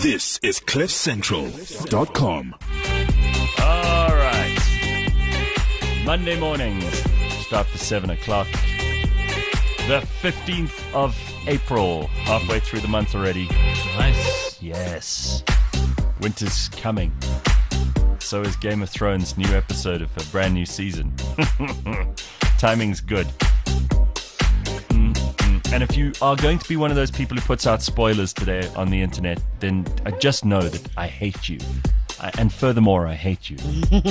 This is CliffCentral.com. All right. Monday morning, just after 7 o'clock. The 15th of April. Halfway through the month already. Nice. Yes. Winter's coming. So is Game of Thrones' new episode of a brand new season. Timing's good. And if you are going to be one of those people who puts out spoilers today on the internet, then just know that I hate you. And furthermore, I hate you.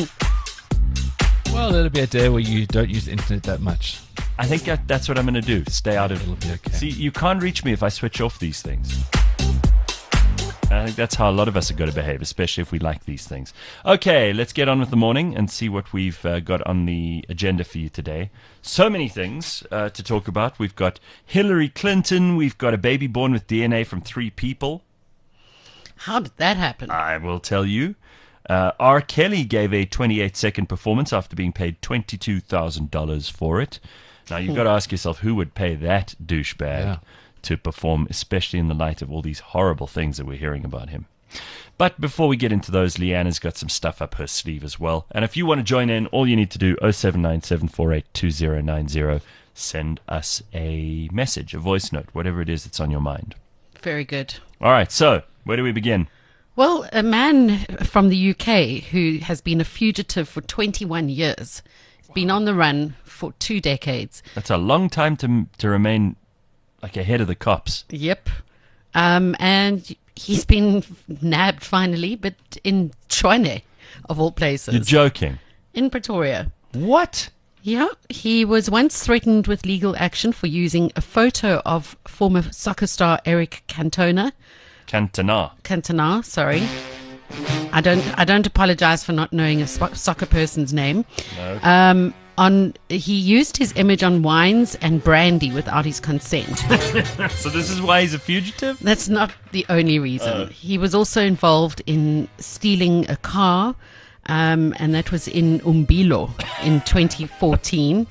Well, it'll be a day where you don't use the internet that much. I think that's what I'm going to do. Stay out of it. It'll be okay. See, you can't reach me if I switch off these things. I think that's how a lot of us are going to behave, especially if we like these things. Okay, let's get on with the morning and see what we've got on the agenda for you today. So many things to talk about. We've got Hillary Clinton. We've got a baby born with DNA from 3 people. How did that happen? I will tell you. R. Kelly gave a 28-second performance after being paid $22,000 for it. Now, you've got to ask yourself, who would pay that douchebag to perform, especially in the light of all these horrible things that we're hearing about him? But before we get into those, Leanna's got some stuff up her sleeve as well. And if you want to join in, all you need to do, 0797482090, send us a message, a voice note, whatever it is that's on your mind. Very good. All right, so where do we begin? Well, a man from the UK who has been a fugitive for 21 years, been on the run for 2 decades. That's a long time to remain like ahead of the cops. Yep. And he's been nabbed finally, but in Tshwane, of all places. You're joking. In Pretoria. What? Yeah, he was once threatened with legal action for using a photo of former soccer star Eric Cantona. Cantona, sorry. I don't apologize for not knowing a soccer person's name. No. He used his image on wines and brandy without his consent. So this is why he's a fugitive? That's not the only reason. He was also involved in stealing a car, and that was in Umbilo in 2014.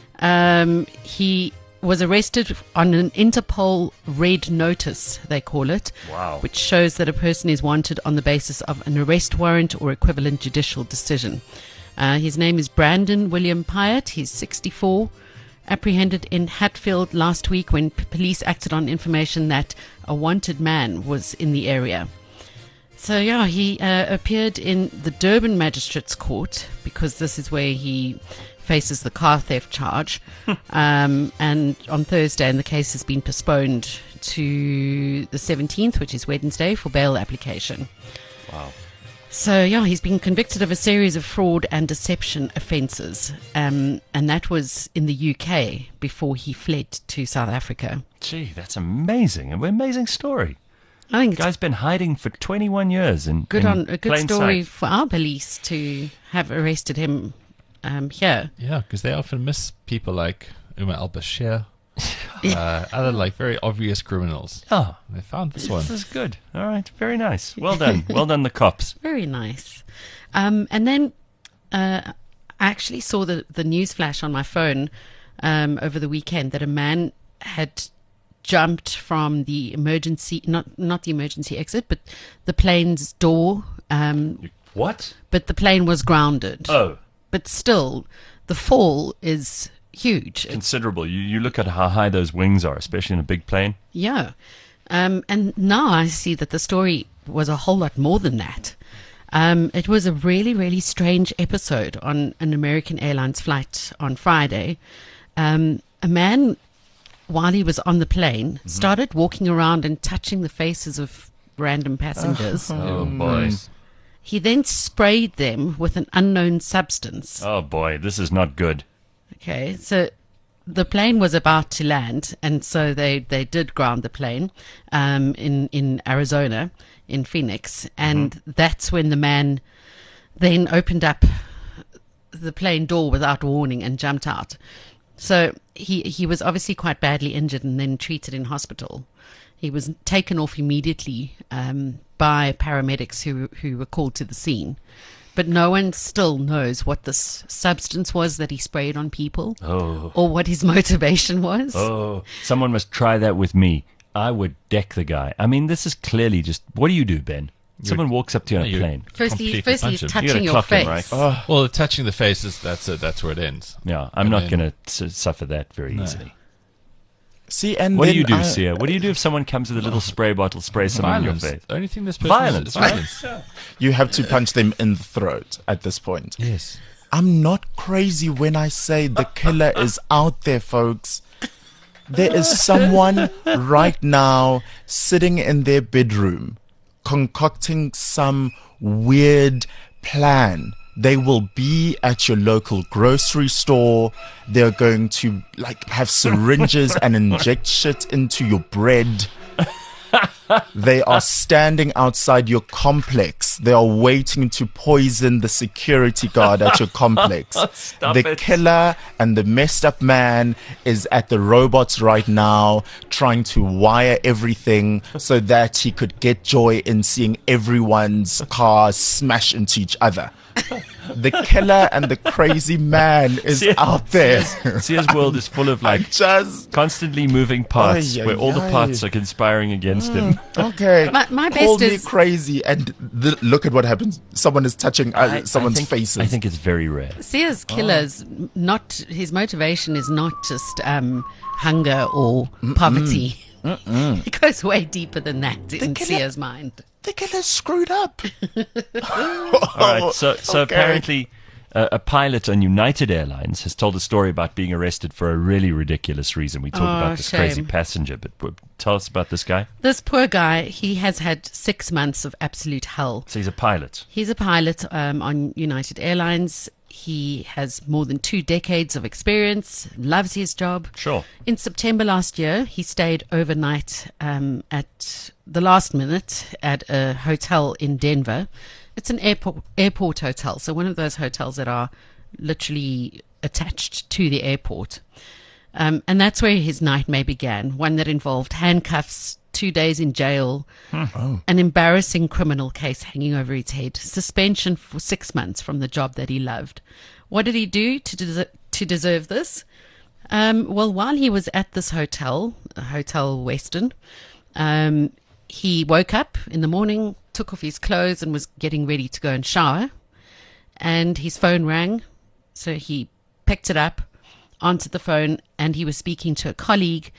He was arrested on an Interpol red notice, they call it, Wow. which shows that a person is wanted on the basis of an arrest warrant or equivalent judicial decision. His name is Brandon William Pyatt. He's 64, apprehended in Hatfield last week when police acted on information that a wanted man was in the area. So, yeah, he appeared in the Durban Magistrates Court because this is where he faces the car theft charge. And on Thursday, and the case has been postponed to the 17th, which is Wednesday, for bail application. Wow. So, yeah, he's been convicted of a series of fraud and deception offences, and that was in the UK before he fled to South Africa. Gee, that's amazing. An amazing story. I think The guy's been hiding for 21 years in a good plain story sight. for our police to have arrested him here. Yeah, because they often miss people like Umar al-Bashir, other like very obvious criminals. Oh, They found this one. this is good. All right, very nice. Well done. Well done, the cops. Very nice. And then I actually saw the news flash on my phone over the weekend that a man had jumped from the emergency, not the emergency exit, but the plane's door. What? But the plane was grounded. Oh, But still, the fall is huge. considerable. You look at how high those wings are, especially in a big plane. Yeah. And now I see that the story was a whole lot more than that. It was a really, really strange episode on an American Airlines flight on Friday. A man, while he was on the plane, started walking around and touching the faces of random passengers. Oh, boy. He then sprayed them with an unknown substance. Oh, boy. This is not good. Okay, so the plane was about to land, and so they did ground the plane in Arizona, in Phoenix, and that's when the man then opened up the plane door without warning and jumped out. So he was obviously quite badly injured and then treated in hospital. He was taken off immediately by paramedics who were called to the scene. But no one still knows what this substance was that he sprayed on people or what his motivation was. Oh, someone must try that with me. I would deck the guy. I mean, this is clearly just, what do you do, Ben? Someone walks up to you on a you- plane. Firstly, Completely he's punch him. You touching gotta your clock him, face. right? Well, touching the face is that's where it ends. Yeah, I'm And not then- going to suffer that very easily. See, and What do then you do, I- Sia? What do you do if someone comes with a little spray bottle, sprays some on your Violence. face? The only thing this person Violence. is violence. You have to punch them in the throat at this point. Yes. I'm not crazy when I say the killer is out there, folks. There is someone right now sitting in their bedroom concocting some weird plan. They will be at your local grocery store. They're going to have syringes and inject shit into your bread. They are standing outside your complex. They are waiting to poison the security guard at your complex. Stop The it. killer and the messed up man is at the robots right now, trying to wire everything so that he could get joy in seeing everyone's cars smash into each other. The killer and the crazy man is out there. Sia's world is full of Just constantly moving parts Ay, ay, where all the ay. parts are conspiring against him. okay. My Call best me is crazy, and look at what happens. Someone is touching someone's faces. I think it's very rare. Sia's killers. Not his motivation is not just hunger or poverty. It goes way deeper than that in killer- Sia's mind. the killer's screwed up. All right, so Okay. apparently a pilot on United Airlines has told a story about being arrested for a really ridiculous reason. We talk about this crazy shame. passenger, but tell us about this guy. This poor guy, he has had 6 months of absolute hell. So he's a pilot. He's a pilot on United Airlines. He has more than 2 decades of experience, loves his job. Sure. In September last year, he stayed overnight at the last minute at a hotel in Denver. It's an airport hotel, so one of those hotels that are literally attached to the airport. And that's where his nightmare began, one that involved handcuffs, 2 days in jail, an embarrassing criminal case hanging over his head, suspension for 6 months from the job that he loved. What did he do to deserve this? Well, while he was at this hotel, Hotel Weston, he woke up in the morning, took off his clothes and was getting ready to go and shower. And his phone rang. So he picked it up, answered the phone, and he was speaking to a colleague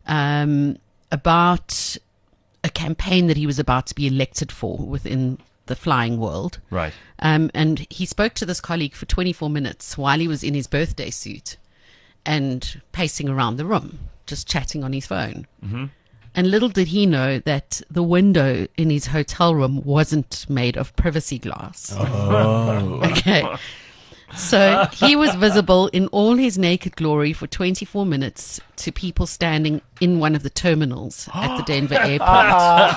about a campaign that he was about to be elected for within the flying world. Right. And he spoke to this colleague for 24 minutes while he was in his birthday suit and pacing around the room, just chatting on his phone. Mm-hmm. And little did he know that the window in his hotel room wasn't made of privacy glass. Oh. Okay. So he was visible in all his naked glory for 24 minutes to people standing in one of the terminals at the Denver airport.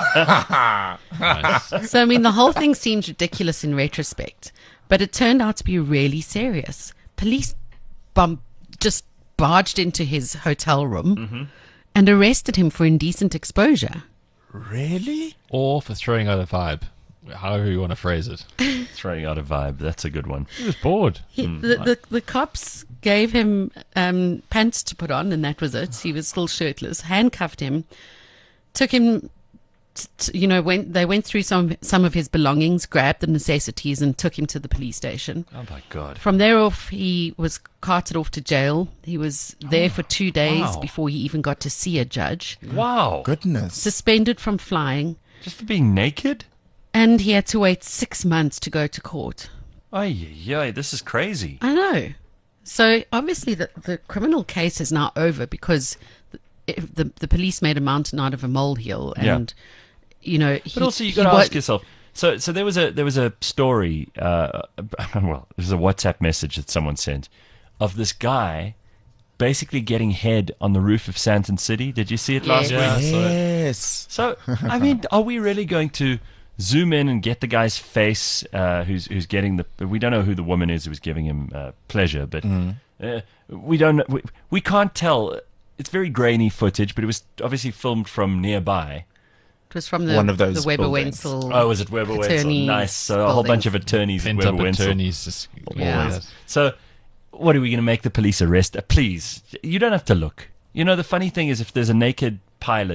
Nice. So, I mean, the whole thing seems ridiculous in retrospect, but it turned out to be really serious. Police just barged into his hotel room and arrested him for indecent exposure. Really? Or for throwing out a vibe, however you want to phrase it. Throwing out a vibe. That's a good one. He was bored. The cops gave him pants to put on, and that was it. He was still shirtless, handcuffed him, took him, they went through some of his belongings, grabbed the necessities, and took him to the police station. Oh, my God. From there off, he was carted off to jail. He was there for 2 days wow. before he even got to see a judge. Wow. Goodness. Suspended from flying, Just for being naked? and he had to wait 6 months to go to court. Ay, this is crazy. I know. So obviously the criminal case is now over because the police made a mountain out of a molehill, and But also, you got to ask yourself. So there was a story. Well, it was a WhatsApp message that someone sent of this guy basically getting head on the roof of Santon City. Did you see it last Yes. week? Yes. So I mean, are we really going to zoom in and get the guy's face? Who's getting the? We don't know who the woman is who was giving him pleasure, but we don't. We can't tell. It's very grainy footage, but it was obviously filmed from nearby. It was from the One of those the Weber buildings. Wenzel. Oh, was it Weber Wenzel? attorneys Nice. So a whole bunch of attorneys at Pent Weber up Wenzel. attorneys. Just, Yeah. So, what are we going to make the police arrest? Please, you don't have to look. The funny thing is, if there's a naked pilot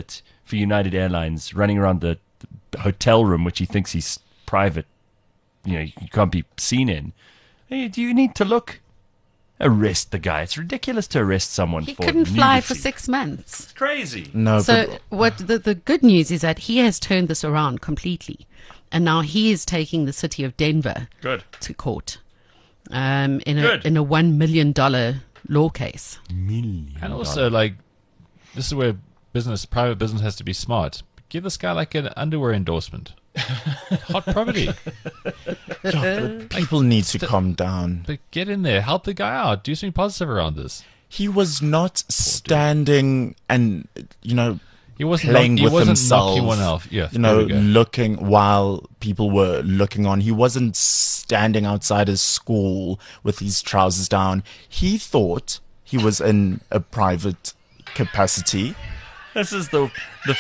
for United Airlines, running around the hotel room, which he thinks he's private, you can't be seen in. Hey, do you need to look? Arrest the guy. It's ridiculous to arrest someone He for couldn't fly for nudity. 6 months. It's crazy. No, So but what the good news is that he has turned this around completely, and now he is taking the city of Denver Good. to court in Good. a $1 million law case. And also, like, this is where private business has to be smart. Give this guy like an underwear endorsement. Hot property. people need to calm down. But get in there, help the guy out, do something positive around this. He was not standing and, He wasn't playing he with wasn't himself. knocking one off. Yeah, Looking while people were looking on. He wasn't standing outside his school with his trousers down. He thought he was in a private capacity. This is the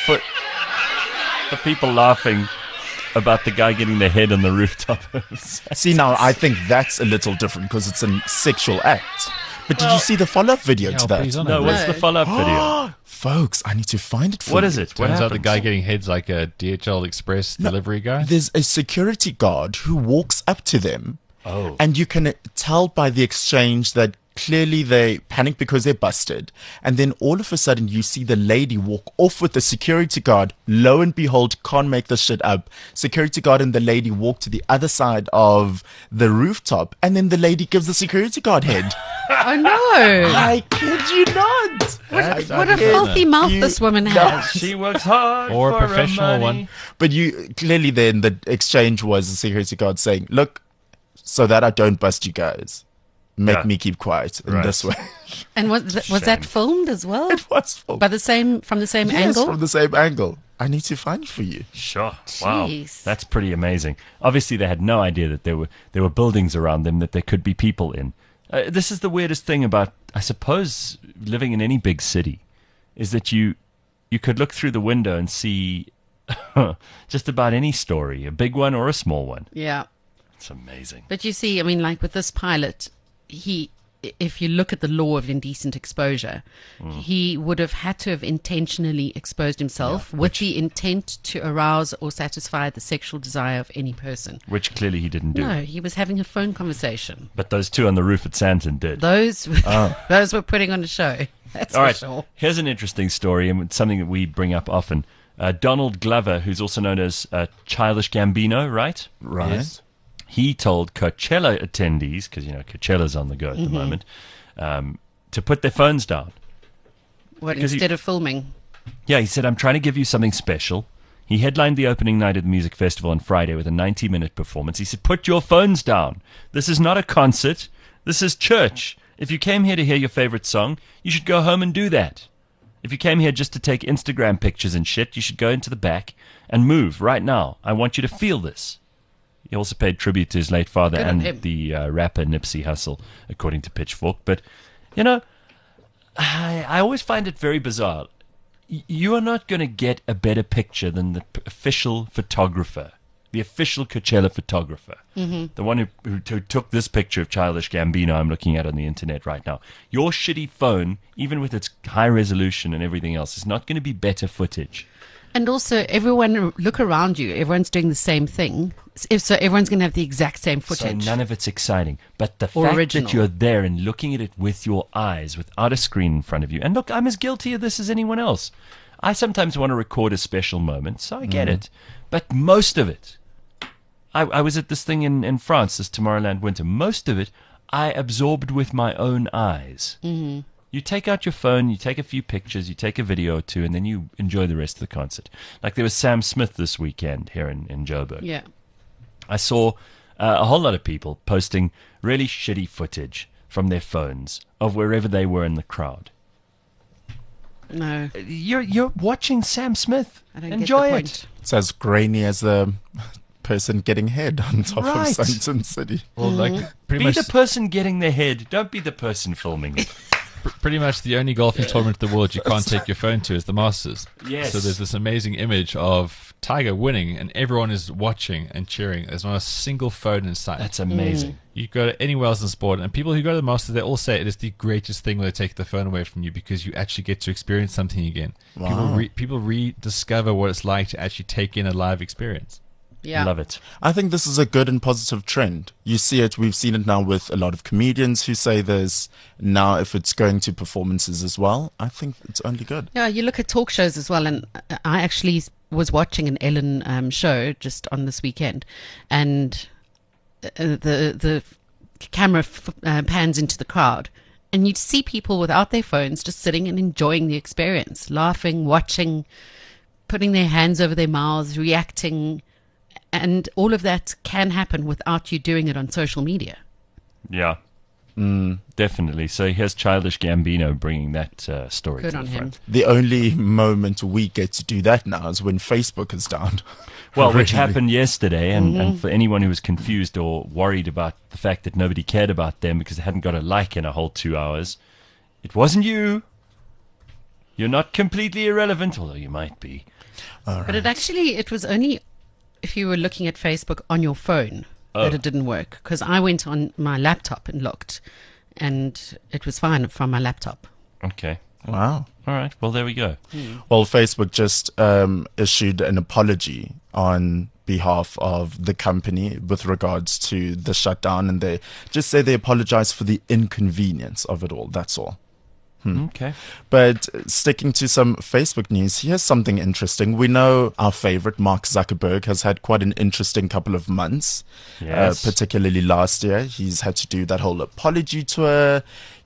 people laughing about the guy getting their head on the rooftop. See, now I think that's a little different because it's a sexual act. But did you see the follow-up video to but he's that? on No, it. what's the follow-up video? Folks, I need to find it for What you. is it? What Turns out the happens? guy getting heads like a DHL Express delivery guy. There's a security guard who walks up to them, Oh. and you can tell by the exchange that clearly they panic because they're busted. And then all of a sudden you see the lady walk off with the security guard. Lo and behold, can't make this shit up. Security guard and the lady walk to the other side of the rooftop, and then the lady gives the security guard head. Oh no! I kid you not. What a filthy mouth this woman has. She works hard Or a for her professional money. one. But you clearly then the exchange was the security guard saying, "Look, so that I don't bust you guys, make Yeah. me keep quiet in Right. this way." And was that filmed as well? It was from From the same yes, angle? from the same angle. I need to find it for you. Sure. Wow. Jeez. That's pretty amazing. Obviously, they had no idea that there were buildings around them that there could be people in. This is the weirdest thing about, I suppose, living in any big city, is that you could look through the window and see just about any story, a big one or a small one. Yeah. It's amazing. But you see, I mean, like with this pilot, if you look at the law of indecent exposure, he would have had to have intentionally exposed himself with the intent to arouse or satisfy the sexual desire of any person. Which clearly he didn't do. No, he was having a phone conversation. But those two on the roof at Santon did. Those were putting on a show. That's All for right, sure. here's an interesting story, and it's something that we bring up often. Donald Glover, who's also known as Childish Gambino, right? Right. Yes. He told Coachella attendees, because Coachella's on the go at the moment, to put their phones down. What, Because instead of filming? Yeah, he said, "I'm trying to give you something special." He headlined the opening night of the music festival on Friday with a 90-minute performance. He said, "Put your phones down. This is not a concert. This is church. If you came here to hear your favorite song, you should go home and do that. If you came here just to take Instagram pictures and shit, you should go into the back and move right now. I want you to feel this." He also paid tribute to his late father Good on and him. the rapper Nipsey Hussle, according to Pitchfork. But, I always find it very bizarre. You are not going to get a better picture than the official photographer, the official Coachella photographer, the one who took this picture of Childish Gambino I'm looking at on the internet right now. Your shitty phone, even with its high resolution and everything else, is not going to be better footage. And also, everyone, look around you. Everyone's doing the same thing. So everyone's going to have the exact same So footage. none of it's exciting. But the Or fact original. that you're there and looking at it with your eyes, without a screen in front of you. And look, I'm as guilty of this as anyone else. I sometimes want to record a special moment, so I get it. But most of it, I was at this thing in France, this Tomorrowland Winter. Most of it, I absorbed with my own eyes. Mm-hmm. You take out your phone, you take a few pictures, you take a video or two, and then you enjoy the rest of the concert. Like there was Sam Smith this weekend here in Joburg. Yeah. I saw a whole lot of people posting really shitty footage from their phones of wherever they were in the crowd. No, You're watching Sam Smith. I don't Enjoy get the it. point. It's as grainy as the person getting head on top Right. of Santon City. Well, like pretty Be much. the person getting their head. Don't be the person filming it. pretty much the only golfing tournament in the world you can't take your phone to is the Masters. Yes. So there's this amazing image of Tiger winning, and everyone is watching and cheering. There's not a single phone in sight. That's amazing. You go to anywhere else in sport, and people who go to the Masters, they all say it is the greatest thing when they take the phone away from you because you actually get to experience something again. Wow. People rediscover what it's like to actually take in a live experience. Yeah. Love it. I think this is a good and positive trend. You see it, we've seen it now with a lot of comedians who say this. Now, if it's going to performances as well, I think it's only good. Yeah, you look at talk shows as well, and I actually was watching an Ellen show just on this weekend, and the camera pans into the crowd, and you'd see people without their phones just sitting and enjoying the experience, laughing, watching, putting their hands over their mouths, reacting, and all of that can happen without you doing it on social media. Yeah. Definitely. So here's Childish Gambino bringing that story Good to on the him. front. The only moment we get to do that now is when Facebook is down. Well, which Really. happened yesterday, and for anyone who was confused or worried about the fact that nobody cared about them because they hadn't got a like in a whole 2 hours, it wasn't you. You're not completely irrelevant, although you might be. But it was only if you were looking at Facebook on your phone that it didn't work, because I went on my laptop and looked, and it was fine from my laptop. Okay. Wow. All right. Well, there we go. Well, Facebook just issued an apology on behalf of the company with regards to the shutdown, and they just say they apologize for the inconvenience of it all. That's all. Okay. But sticking to some Facebook news, here's something interesting. We know our favorite, Mark Zuckerberg, has had quite an interesting couple of months, Yes. particularly last year. He's had to do that whole apology tour.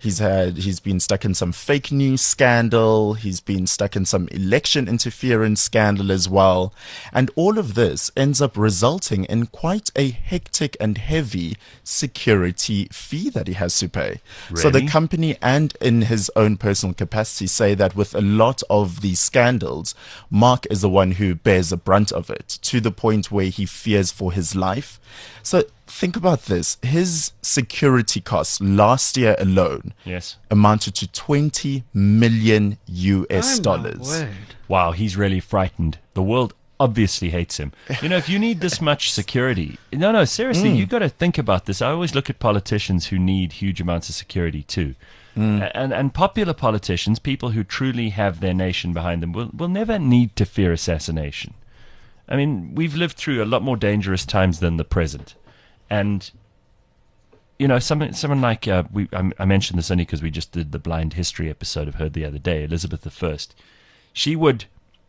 He's been stuck in some fake news scandal. He's been stuck in some election interference scandal as well. And all of this ends up resulting in quite a hectic and heavy security fee that he has to pay. So the Really? company and in his own personal capacity say that with a lot of these scandals, Mark is the one who bears the brunt of it, to the point where he fears for his life. So think about this. His security costs last year alone Yes. amounted to 20 million US dollars. Word. Wow, he's really frightened. The world obviously hates him. You know, if you need this much security, no, seriously, you got to think about this. I always look at politicians who need huge amounts of security too. And popular politicians, people who truly have their nation behind them, will never need to fear assassination. I mean, we've lived through a lot more dangerous times than the present. And, you know, someone like, I mentioned this only because we just did the blind history episode of her the other day, Elizabeth I. She would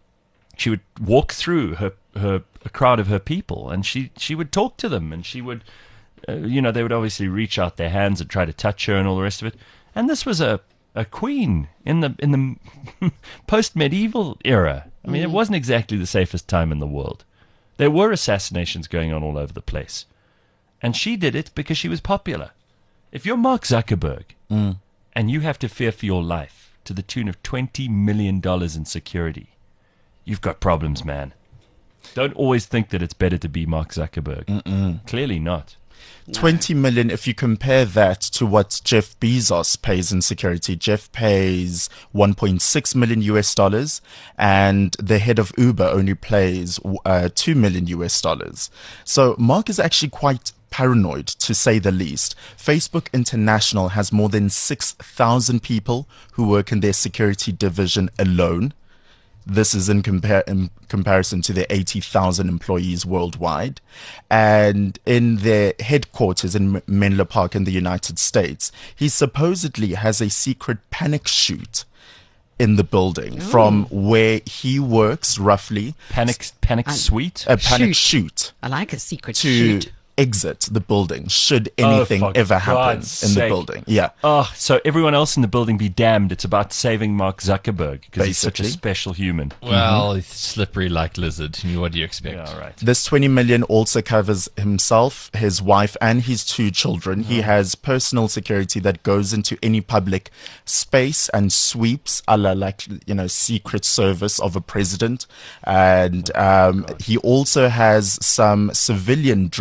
walk through a crowd of her people, and she would talk to them, and she would, they would obviously reach out their hands and try to touch her and all the rest of it. And this was a queen in the post-medieval era. I mean, it wasn't exactly the safest time in the world. There were assassinations going on all over the place. And she did it because she was popular. If you're Mark Zuckerberg and you have to fear for your life to the tune of $20 million in security, you've got problems, man. Don't always think that it's better to be Mark Zuckerberg. Clearly not. 20 million, if you compare that to what Jeff Bezos pays in security, Jeff pays 1.6 million US dollars, and the head of Uber only pays 2 million US dollars. So Mark is actually quite paranoid, to say the least. Facebook International has more than 6,000 people who work in their security division alone. This is in comparison to their 80,000 employees worldwide. And in their headquarters in Menlo Park in the United States, he supposedly has a secret panic chute in the building from where he works, roughly. Panic suite? A panic chute I like a secret to shoot. exit the building should anything for ever happen God's in the sake. building. Yeah. Oh, so everyone else in the building be damned. It's about saving Mark Zuckerberg because he's such a Basically. special human. Well, it's slippery like lizard. What do you expect? Yeah, all right. This 20 million also covers himself, his wife, and his 2 children. He has personal security that goes into any public space and sweeps, a la Secret Service of a president. And he also has some civilian dressed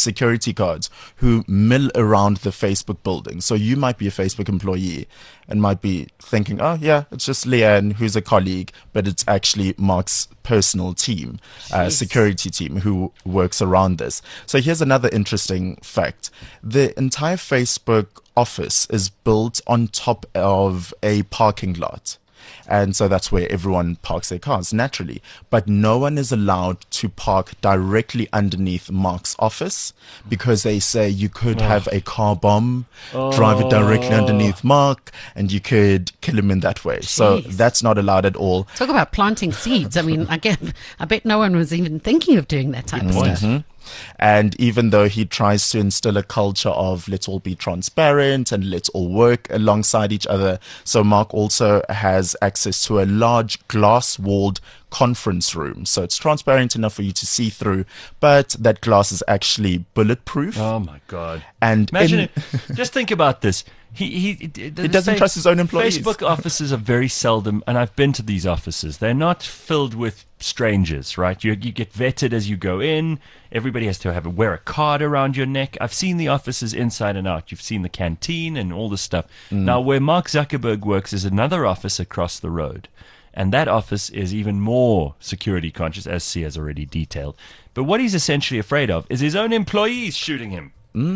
security guards who mill around the Facebook building. So you might be a Facebook employee and might be thinking, oh yeah, it's just Leanne who's a colleague, but it's actually Mark's personal team, security team who works around this. So here's another interesting fact. The entire Facebook office is built on top of a parking lot. And so that's where everyone parks their cars naturally. But no one is allowed to park directly underneath Mark's office because they say you could have a car bomb, drive it directly underneath Mark, and you could kill him in that way. So that's not allowed at all. Talk about planting seeds. I mean, I bet no one was even thinking of doing that type of stuff. And even though he tries to instill a culture of let's all be transparent and let's all work alongside each other, so Mark also has access to a large glass-walled conference room. So it's transparent enough for you to see through, but that glass is actually bulletproof. Oh my God. And imagine it. Just think about this. He doesn't trust his own employees. Facebook offices are very seldom, and I've been to these offices. They're not filled with strangers, right? You get vetted as you go in. Everybody has to wear a card around your neck. I've seen the offices inside and out. You've seen the canteen and all this stuff. Now, where Mark Zuckerberg works is another office across the road. And that office is even more security conscious, as C has already detailed. But what he's essentially afraid of is his own employees shooting him.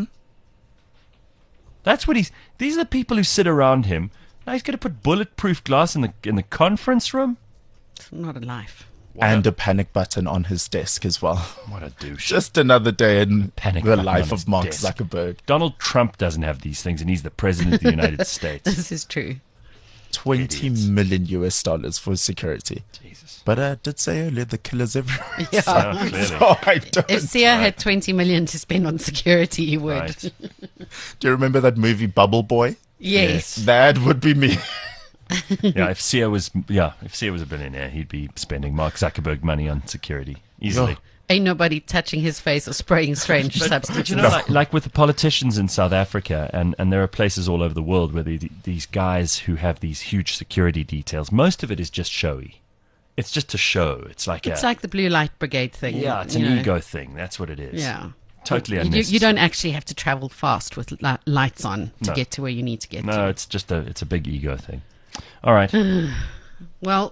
That's what these are the people who sit around him. Now he's going to put bulletproof glass in the conference room? It's not a life. And a panic button on his desk as well. What a douche. Just another day in Panic the button life on his of Mark desk. Zuckerberg. Donald Trump doesn't have these things, and he's the president of the United States. This is true. $20 million US for security. Jesus. But I did say earlier the killer's everywhere. Yeah. Oh, clearly. So I don't. If Sia had 20 million to spend on security, he would. Right. Do you remember that movie Bubble Boy? Yes. That would be me. Yeah, if Sia was a billionaire, he'd be spending Mark Zuckerberg money on security easily. Ain't nobody touching his face or spraying strange substances. But you know, like with the politicians in South Africa, and there are places all over the world where these guys who have these huge security details, most of it is just showy. It's just a show. It's like the blue light brigade thing. yeah, it's an ego thing. That's what it is. Yeah. Totally You unnecessary. don't actually have to travel fast with lights on to No. get to where you need to get No, to. it's just it's a big ego thing. All right. Well,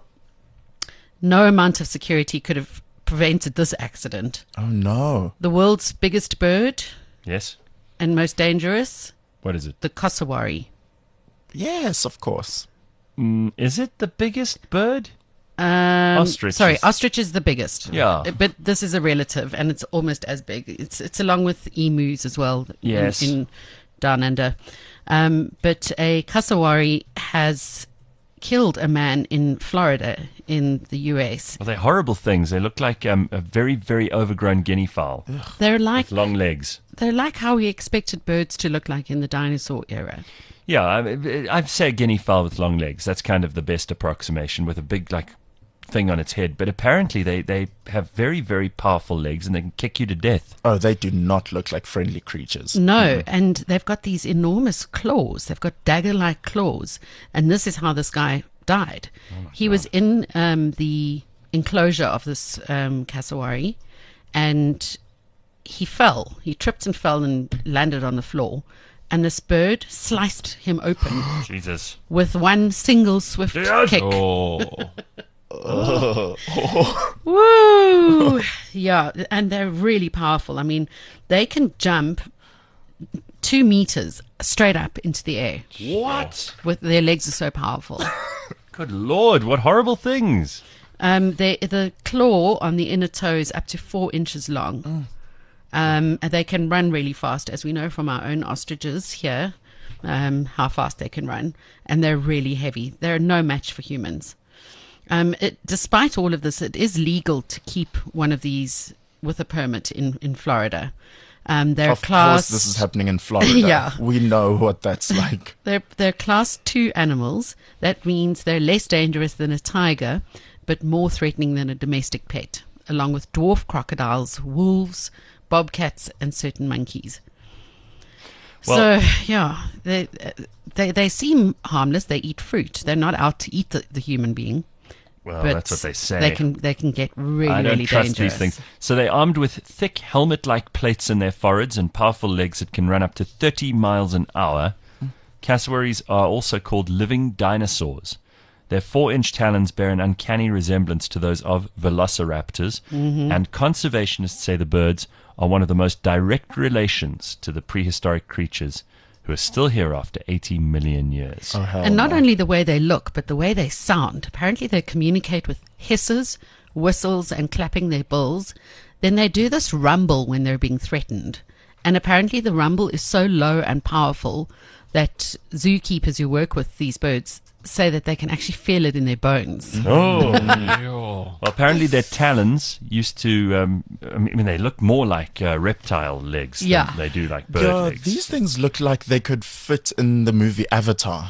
no amount of security could have prevented this accident. Oh no. The world's biggest bird Yes. and most dangerous, What is it? the cassowary. Yes, of course. Is it the biggest bird? Ostrich. Ostriches. Sorry, ostrich is the biggest. Yeah. But this is a relative, and it's almost as big. It's along with emus as well. Yes. In down under. But a cassowary has killed a man in Florida in the US. Well, they're horrible things. They look like a very, very overgrown guinea fowl They're like with long legs. how we expected birds to look like in the dinosaur era. Yeah, I'd say a guinea fowl with long legs. That's kind of the best approximation, with a big thing on its head. But apparently they have very, very powerful legs, and they can kick you to death. Oh, they do not look like friendly creatures. No, and they've got these enormous claws. They've got dagger-like claws, and this is how this guy died. He was in the enclosure of this cassowary, and he fell. He tripped and fell and landed on the floor, and this bird sliced him open Jesus. with one single swift Yes. kick. Oh. Woo! Yeah, and they're really powerful. I mean, they can jump 2 meters straight up into the air. What? With their legs are so powerful. Good Lord, what horrible things. The claw on the inner toe is up to 4 inches long. And they can run really fast, as we know from our own ostriches here, how fast they can run. And they're really heavy. They're no match for humans. Despite all of this, it is legal to keep one of these with a permit in Florida. They're Of class, course, this is happening in Florida. Yeah. We know what that's like. They're class 2 animals. That means they're less dangerous than a tiger, but more threatening than a domestic pet, along with dwarf crocodiles, wolves, bobcats, and certain monkeys. Well- So, yeah, they seem harmless. They eat fruit. They're not out to eat the human being, Well, but that's what they say. They can get really, I don't really trust dangerous. these things. So they're armed with thick helmet-like plates in their foreheads and powerful legs that can run up to 30 miles an hour. Cassowaries are also called living dinosaurs. Their 4-inch talons bear an uncanny resemblance to those of velociraptors, and conservationists say the birds are one of the most direct relations to the prehistoric creatures who are still here after 80 million years. Oh, hell And not no. only the way they look, but the way they sound. Apparently, they communicate with hisses, whistles, and clapping their bills. Then they do this rumble when they're being threatened. And apparently, the rumble is so low and powerful that zookeepers who work with these birds say that they can actually feel it in their bones. Oh. Yo. Well, apparently their talons used to, I mean, they look more like reptile legs Yeah. than they do like bird Yeah, legs. these things look like they could fit in the movie Avatar.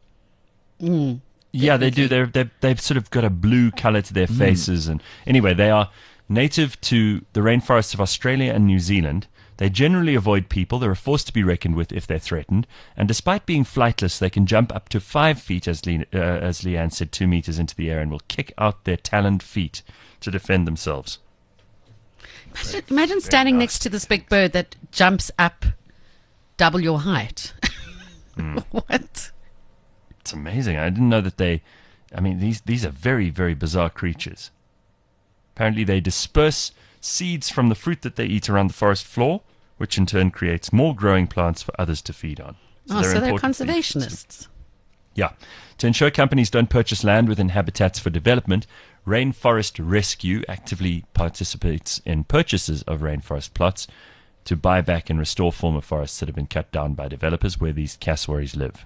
Yeah, they do. They've sort of got a blue color to their faces. And anyway, they are native to the rainforests of Australia and New Zealand. They generally avoid people. They're a force to be reckoned with if they're threatened. And despite being flightless, they can jump up to 5 feet, as Leanne said, 2 meters into the air, and will kick out their taloned feet to defend themselves. Imagine standing next to this big bird that jumps up double your height. What? It's amazing. I didn't know that these are very, very bizarre creatures. Apparently they disperse seeds from the fruit that they eat around the forest floor, which in turn creates more growing plants for others to feed on. So they're important species. conservationists. Yeah. To ensure companies don't purchase land within habitats for development, Rainforest Rescue actively participates in purchases of rainforest plots to buy back and restore former forests that have been cut down by developers where these cassowaries live.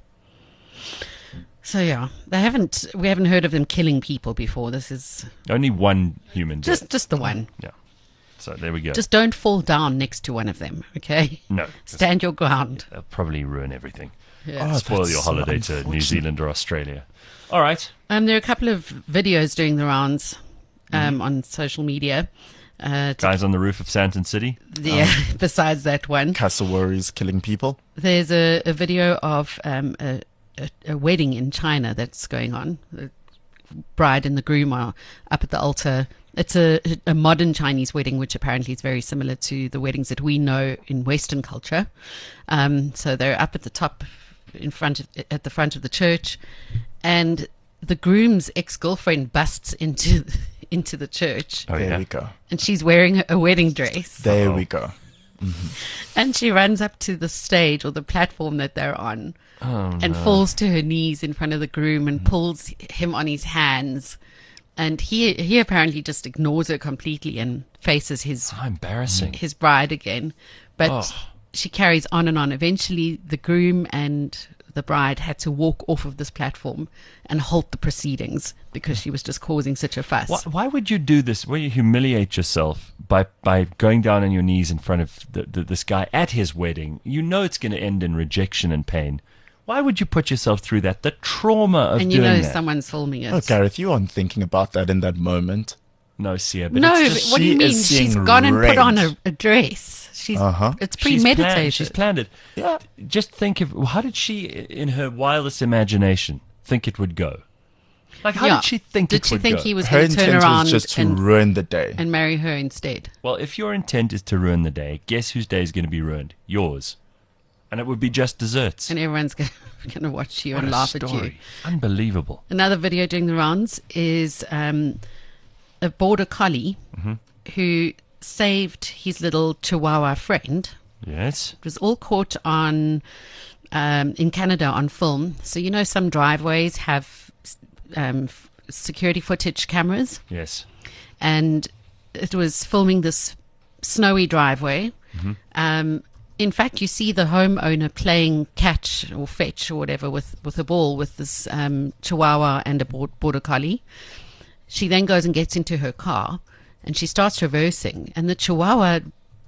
So yeah, we haven't heard of them killing people before. This is Only one human dead. just the one. Yeah. So there we go. Just don't fall down next to one of them, okay? No. Stand your ground. They'll probably ruin everything. Yeah. Oh, Spoil that's your so holiday to New unfortunate. Zealand or Australia. All right. There are a couple of videos doing the rounds on social media. Guys on the roof of Santon City. Besides that one, Cassowaries killing people. there's a video of a wedding in China that's going on. The bride and the groom are up at the altar. It's a modern Chinese wedding, which apparently is very similar to the weddings that we know in Western culture. So they're up at the top, at the front of the church, and the groom's ex-girlfriend busts into the church, Oh, There yeah. we go. and she's wearing a wedding dress. There we go. And she runs up to the stage or the platform that they're on and falls to her knees in front of the groom and pulls him on his hands. And he apparently just ignores her completely and faces How embarrassing. his bride again. But she carries on and on. Eventually, the groom and the bride had to walk off of this platform and halt the proceedings because she was just causing such a fuss. Why would you do this? Why you humiliate yourself by going down on your knees in front of this guy at his wedding? You know it's going to end in rejection and pain. Why would you put yourself through that? The trauma of And doing you know that. someone's filming it. Oh, Gareth, you aren't thinking about that in that moment. No, Sia, but No, it's but just, what do you she mean? is She's seeing gone and put red. on a dress. It's she's premeditated. She's planned it. Yeah. Just think of how did she, in her wildest imagination, think it would go? Like, how Yeah. did she think Did it she would think go? he was Her going to turn intent around was just to and ruin the day. marry her instead? Well, if your intent is to ruin the day, guess whose day is going to be ruined? Yours. And it would be just desserts. And everyone's going to watch you What and a laugh at you. story. Unbelievable. Another video doing the rounds is a border collie who saved his little Chihuahua friend. Yes. It was all caught on in Canada on film. So you know some driveways have security footage cameras, Yes. and it was filming this snowy driveway. In fact, you see the homeowner playing catch or fetch or whatever with a ball with this Chihuahua and a border collie. She then goes and gets into her car and she starts reversing, and the Chihuahua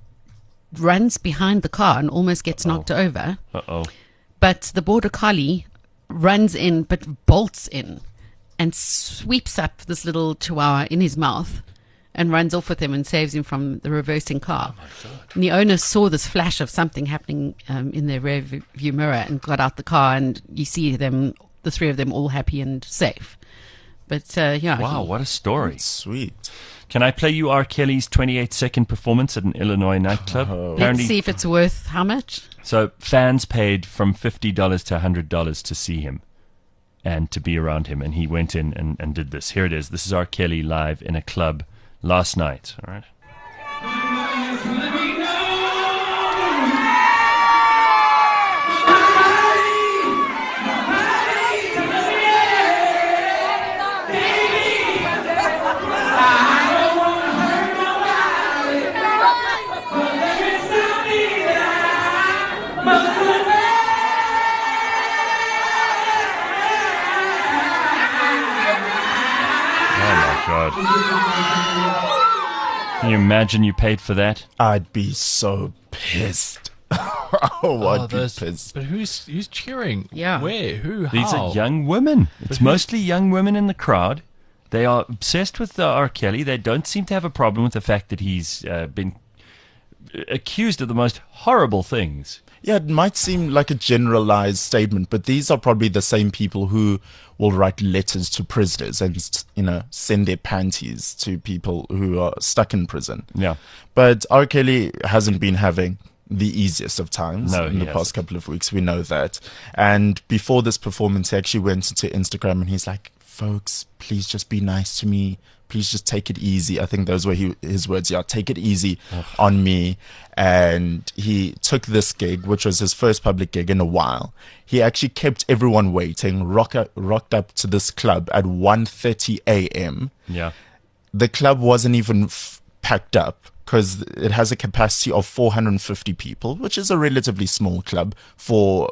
runs behind the car and almost gets knocked over. Uh-oh. But the border collie runs in, but bolts in and sweeps up this little Chihuahua in his mouth and runs off with him and saves him from the reversing car. And the owner saw this flash of something happening in their rear view mirror and got out the car, and you see them, the three of them, all happy and safe. But yeah, Wow, what a story. Sweet. Can I play you R. Kelly's 28-second performance at an Illinois nightclub? let's see if it's worth how much. So fans paid from $50 to $100 to see him and to be around him. And he went in and did this. Here it is. This is R. Kelly live in a club last night. All right. God. Can you imagine you paid for that? I'd be so pissed. I'd be pissed. But who's cheering? Yeah. Where? Who? These How? are young women. It's mostly young women in the crowd. They are obsessed with R. Kelly. They don't seem to have a problem with the fact that he's been accused of the most horrible things. Yeah, it might seem like a generalized statement, but these are probably the same people who will write letters to prisoners and, send their panties to people who are stuck in prison. Yeah. But R. Kelly hasn't been having the easiest of times No, in he the hasn't. past couple of weeks. We know that. And before this performance, he actually went into Instagram and he's like, folks, please just be nice to me. Please just take it easy. I think those were his words. Yeah, take it easy on me. And he took this gig, which was his first public gig in a while. He actually kept everyone waiting, rocked up to this club at 1:30 a.m. Yeah. The club wasn't even packed up because it has a capacity of 450 people, which is a relatively small club for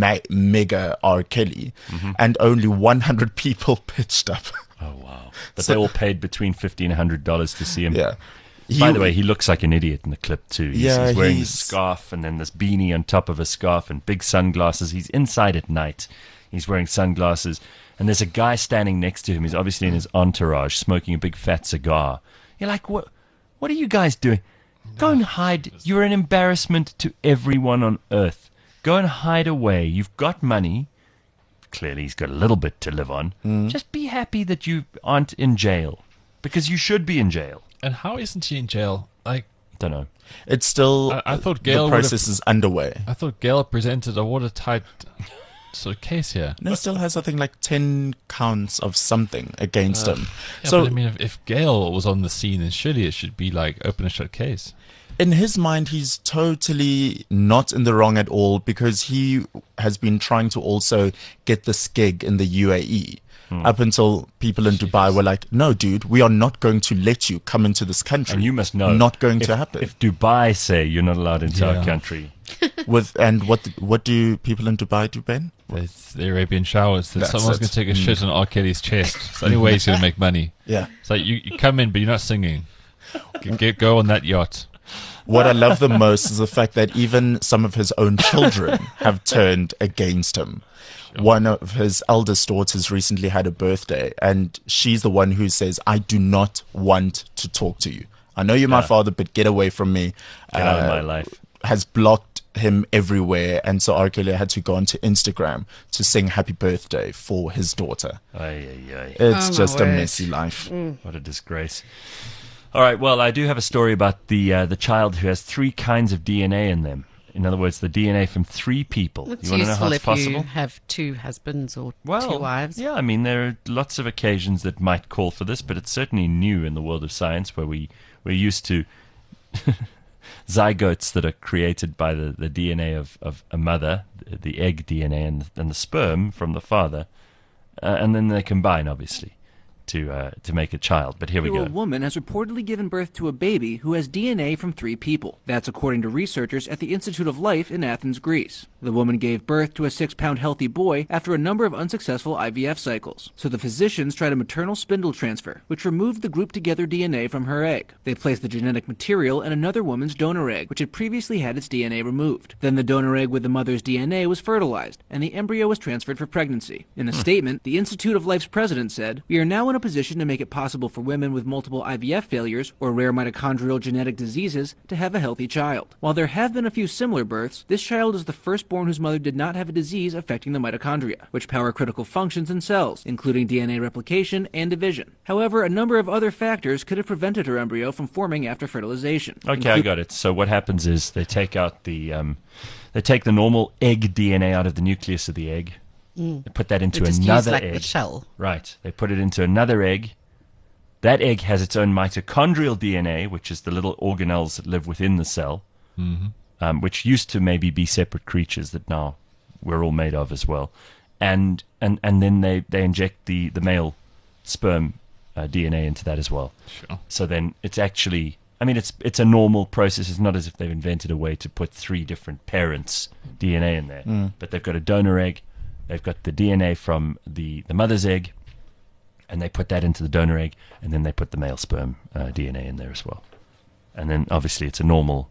mega R. Kelly. And only 100 people pitched up. Oh, wow. But they all paid between $50 and $100 to see him. Yeah. By the way, he looks like an idiot in the clip too. He's wearing he's- this scarf and then this beanie on top of a scarf and big sunglasses. He's inside at night. He's wearing sunglasses. And there's a guy standing next to him. He's obviously in his entourage smoking a big fat cigar. You're like, what are you guys doing? Go and hide. You're an embarrassment to everyone on earth. Go and hide away. You've got money. Clearly he's got a little bit to live on. Just be happy that you aren't in jail. Because you should be in jail. And how isn't he in jail? Like, Don't know. It's still, I thought Gail the process is underway. I thought Gail presented a watertight sort of case here. And it still has, I think, like 10 counts of something against him. Yeah, So but I mean, if Gail was on the scene, then surely it should be like open and shut case. in his mind, he's totally not in the wrong at all because he has been trying to also get this gig in the UAE. Up until people in Dubai were like, no, dude, we are not going to let you come into this country. And you must know. Not going if, to happen. If Dubai say you're not allowed into our Yeah. country. And what do people in Dubai do, Ben? It's the Arabian showers. That That's someone's it. going to take a shit on R. Kelly's chest. It's the only way he's going to make money. Yeah. It's like you come in, but you're not singing. Go on that yacht. What I love the most is the fact that even some of his own children have turned against him. One of his eldest daughters recently had a birthday, and she's the one who says, I do not want to talk to you. I know you're my father, but get away from me. Get out of my life. Has blocked him everywhere, and so R. Kelly had to go onto Instagram to sing happy birthday for his daughter. Ay. It's Oh, my just a word. messy life. What a disgrace. All right, well, I do have a story about the child who has 3 kinds of DNA in them. In other words, the DNA from 3 people. It's you want to know how useful it's if possible? you have 2 husbands or 2 Well, wives. yeah, I mean, there are lots of occasions that might call for this, but it's certainly new in the world of science where we're used to zygotes that are created by the DNA of a mother, the egg DNA and the sperm from the father, and then they combine, obviously, to make a child. But here we A go. woman has reportedly given birth to a baby who has DNA from 3 people. That's according to researchers at the Institute of Life in Athens, Greece. The woman gave birth to a 6-pound healthy boy after a number of unsuccessful IVF cycles. So the physicians tried a maternal spindle transfer, which removed the grouped together DNA from her egg. They placed the genetic material in another woman's donor egg, which had previously had its DNA removed. Then the donor egg with the mother's DNA was fertilized, and the embryo was transferred for pregnancy. In a statement, the Institute of Life's president said, "We are now in a a position to make it possible for women with multiple IVF failures or rare mitochondrial genetic diseases to have a healthy child. While there have been a few similar births, this child is the firstborn whose mother did not have a disease affecting the mitochondria, which power critical functions in cells, including DNA replication and division. However, a number of other factors could have prevented her embryo from forming after fertilization. Okay, I got it. So what happens is they take out they take the normal egg DNA out of the nucleus of the egg. They put that into They just use another like egg. the shell. Right. They put it into another egg. That egg has its own mitochondrial DNA, which is the little organelles that live within the cell, which used to maybe be separate creatures that now we're all made of as well. And then they inject the male sperm DNA into that as well. Sure. So then it's actually, I mean, it's a normal process. It's not as if they've invented a way to put 3 different parents' DNA in there. But they've got a donor egg. They've got the DNA from the mother's egg, and they put that into the donor egg, and then they put the male sperm DNA in there as well. And then obviously it's a normal,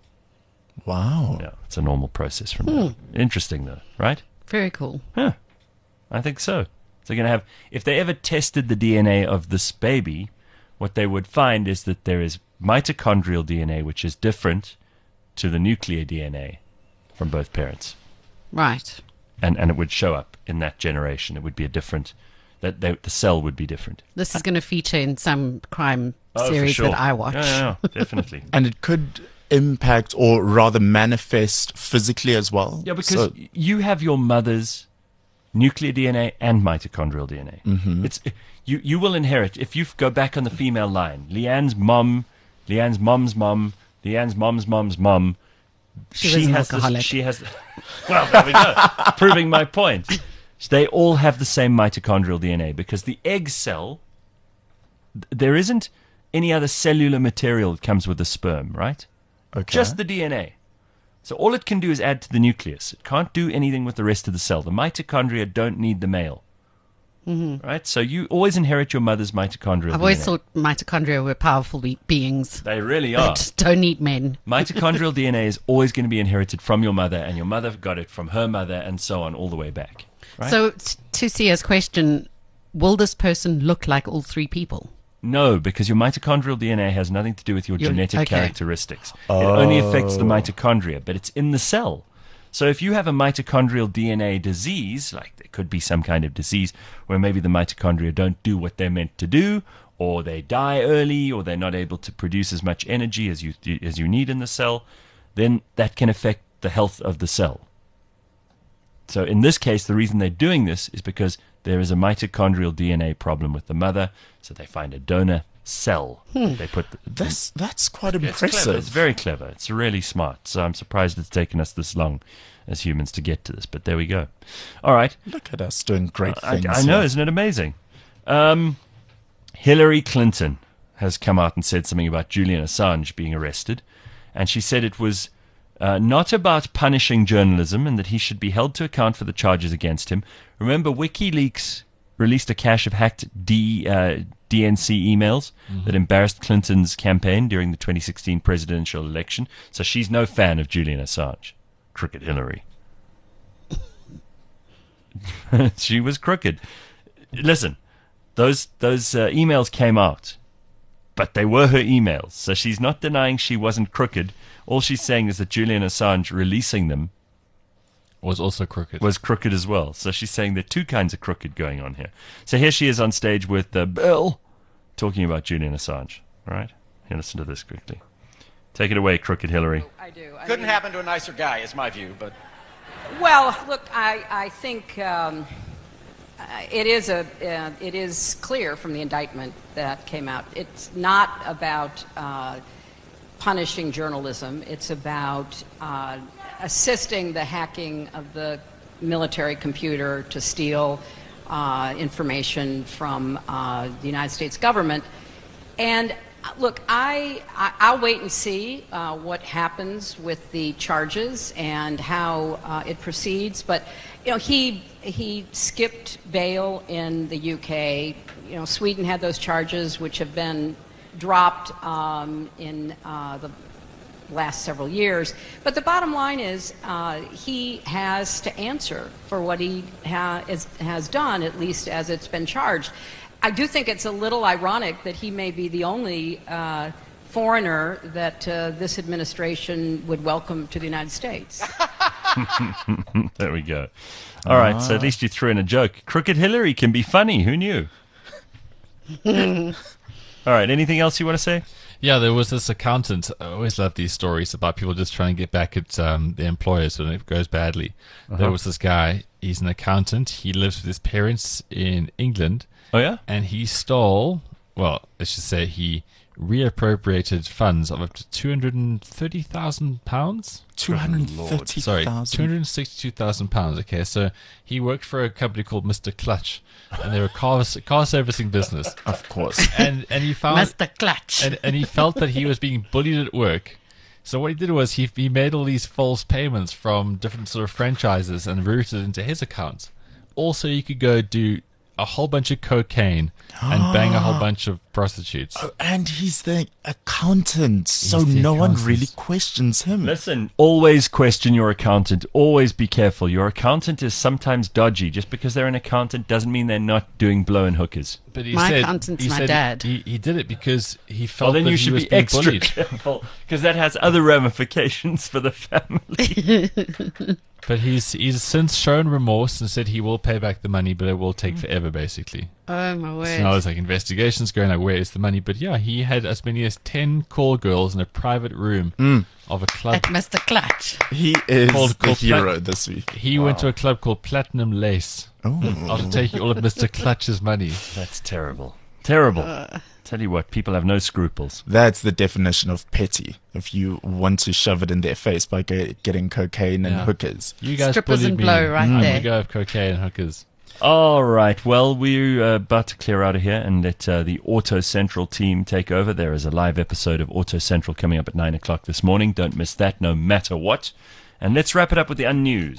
Wow. it's a normal process from there. Interesting though, right? Very cool. Huh. I think so. So they're going to have, if they ever tested the DNA of this baby, what they would find is that there is mitochondrial DNA which is different to the nuclear DNA from both parents. Right. And it would show up in that generation. It would be a different, the cell would be different. This is going to feature in some crime Oh, for series sure. that I watch. Yeah, definitely. And it could impact or rather manifest physically as well. Yeah, because So- you have your mother's nuclear DNA and mitochondrial DNA. Mm-hmm. It's you will inherit if you go back on the female line. Leanne's mom's mom, Leanne's mom's mom. She was an alcoholic. She has. Well, there we go, proving my point. They all have the same mitochondrial DNA because the egg cell. There isn't any other cellular material that comes with the sperm, right? Okay. Just the DNA. So all it can do is add to the nucleus. It can't do anything with the rest of the cell. The mitochondria don't need the male. Mm-hmm. Right? So you always inherit your mother's mitochondrial I've always DNA. thought mitochondria were powerful beings. They really They are. just don't need men. Mitochondrial DNA is always going to be inherited from your mother, and your mother got it from her mother, and so on, all the way back. Right? So to Sia's question, will this person look like all 3 people? No, because your mitochondrial DNA has nothing to do with your genetic okay. characteristics. It only affects the mitochondria, but it's in the cell. So if you have a mitochondrial DNA disease, like there could be some kind of disease where maybe the mitochondria don't do what they're meant to do, or they die early, or they're not able to produce as much energy as you need in the cell, then that can affect the health of the cell. So in this case, the reason they're doing this is because there is a mitochondrial DNA problem with the mother, so they find a donor cell. They put That's quite it's impressive. clever. It's very clever. It's really smart. So I'm surprised it's taken us this long as humans to get to this. But there we go. All right. Look at us doing great things. I know, here. isn't it amazing? Hillary Clinton has come out and said something about Julian Assange being arrested. And she said it was not about punishing journalism and that he should be held to account for the charges against him. Remember, WikiLeaks released a cache of hacked DNC emails that embarrassed Clinton's campaign during the 2016 presidential election. So she's no fan of Julian Assange. Crooked Hillary. She was crooked. Listen, those emails came out, but they were her emails. So she's not denying she wasn't crooked. All she's saying is that Julian Assange releasing them Was also crooked. was crooked as well. So she's saying there are 2 kinds of crooked going on here. So here she is on stage with Bill talking about Julian Assange. All right? Here, listen to this quickly. Take it away, crooked Hillary. I do. Couldn't happen to a nicer guy, is my view, but Well, look, I think it is clear from the indictment that came out. It's not about punishing journalism. It's about assisting the hacking of the military computer to steal information from the United States government. And look, I'll wait and see what happens with the charges and how it proceeds. But you know, he skipped bail in the UK. You know, Sweden had those charges, which have been dropped in the last several years. But the bottom line is he has to answer for what he has done, at least as it's been charged. I do think it's a little ironic that he may be the only foreigner that this administration would welcome to the United States. There we go. All right, so at least you threw in a joke. Crooked Hillary can be funny. Who knew? All right, anything else you want to say? Yeah, there was this accountant. I always love these stories about people just trying to get back at their employers when it goes badly. There was this guy. He's an accountant. He lives with his parents in England. Oh, yeah? And he stole, well, let's just say he reappropriated funds of up to £230,000. £230,000. Sorry, £262,000. Okay, so he worked for a company called Mr. Clutch, and they were a car servicing business. Of course. And he found Mr. Clutch. and he felt that he was being bullied at work. So what he did was he made all these false payments from different sort of franchises and routed it into his account. Also, you could go do a whole bunch of cocaine and bang a whole bunch of prostitutes. Oh, and he's the accountant, so the no one accountant. really questions him. Listen, always question your accountant. Always be careful. Your accountant is sometimes dodgy. Just because they're an accountant doesn't mean they're not doing blowing hookers. But he My said, accountant's he my said dad. He did it because he Well, felt then that you he should was be being extra bullied. careful because that has other ramifications for the family. But he's since shown remorse and said he will pay back the money, but it will take forever, basically. Oh, my word. So now there's like investigations going like, where is the money? But yeah, he had as many as 10 call girls in a private room of a club. At Mr. Clutch. He is Called the hero Plat- this week. He went to a club called Platinum Lace after taking all of Mr. Clutch's money. That's terrible. Terrible. Tell you what, people have no scruples. That's the definition of petty. If you want to shove it in their face by getting cocaine and Yeah. hookers. You guys Strippers bullied and me. blow right I'm there. going to go have cocaine and hookers. All right. Well, we're about to clear out of here and let the Auto Central team take over. There is a live episode of Auto Central coming up at 9 o'clock this morning. Don't miss that, no matter what. And let's wrap it up with the unnews.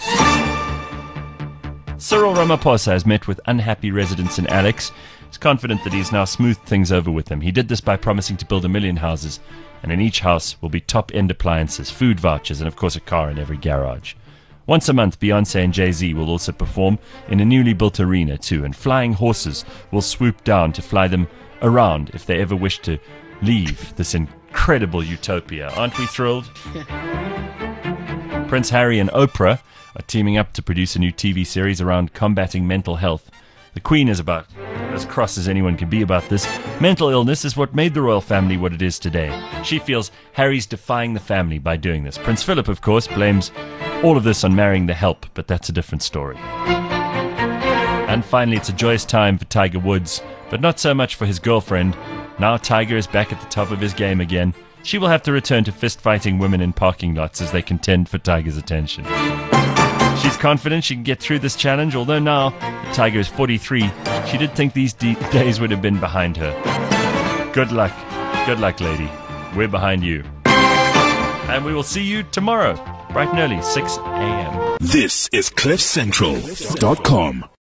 Cyril Ramaphosa has met with unhappy residents in Alex. He's confident that he's now smoothed things over with them. He did this by promising to build 1 million houses, and in each house will be top-end appliances, food vouchers, and of course a car in every garage. Once a month, Beyonce and Jay-Z will also perform in a newly built arena too, and flying horses will swoop down to fly them around if they ever wish to leave this incredible utopia. Aren't we thrilled? Prince Harry and Oprah are teaming up to produce a new TV series around combating mental health. The Queen is about as cross as anyone can be about this. Mental illness is what made the royal family what it is today. She feels Harry's defying the family by doing this. Prince Philip, of course, blames all of this on marrying the help, but that's a different story. And finally, it's a joyous time for Tiger Woods, but not so much for his girlfriend. Now Tiger is back at the top of his game again. She will have to return to fist-fighting women in parking lots as they contend for Tiger's attention. She's confident she can get through this challenge, although now that Tiger is 43, she did think these days would have been behind her. Good luck. Good luck, lady. We're behind you. And we will see you tomorrow, bright and early, 6 a.m. This is CliffCentral.com.